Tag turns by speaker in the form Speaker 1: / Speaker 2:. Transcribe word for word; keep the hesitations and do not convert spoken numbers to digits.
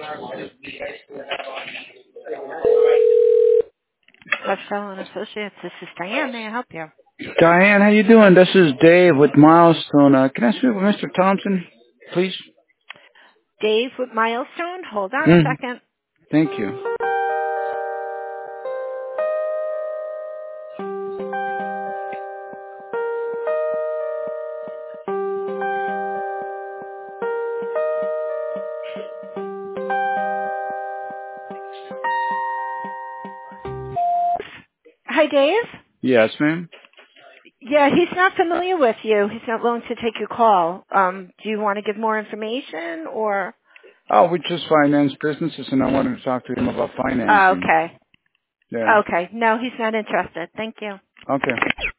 Speaker 1: Costello and Associates, this is Diane. May I help you?
Speaker 2: Diane, how you doing? This is Dave with Milestone. Uh, can I speak with Mister Thompson, please?
Speaker 1: Dave with Milestone? Hold on a
Speaker 2: Mm-hmm.
Speaker 1: second.
Speaker 2: Thank you.
Speaker 1: Hi, Dave.
Speaker 2: Yes, ma'am.
Speaker 1: Yeah, he's not familiar with you. He's not willing to take your call. Um, do you want to give more information or?
Speaker 2: Oh, we just finance businesses, and I wanted to talk to him about
Speaker 1: Oh,
Speaker 2: financing.
Speaker 1: okay.
Speaker 2: Yeah.
Speaker 1: Okay. No, he's not interested. Thank you.
Speaker 2: Okay.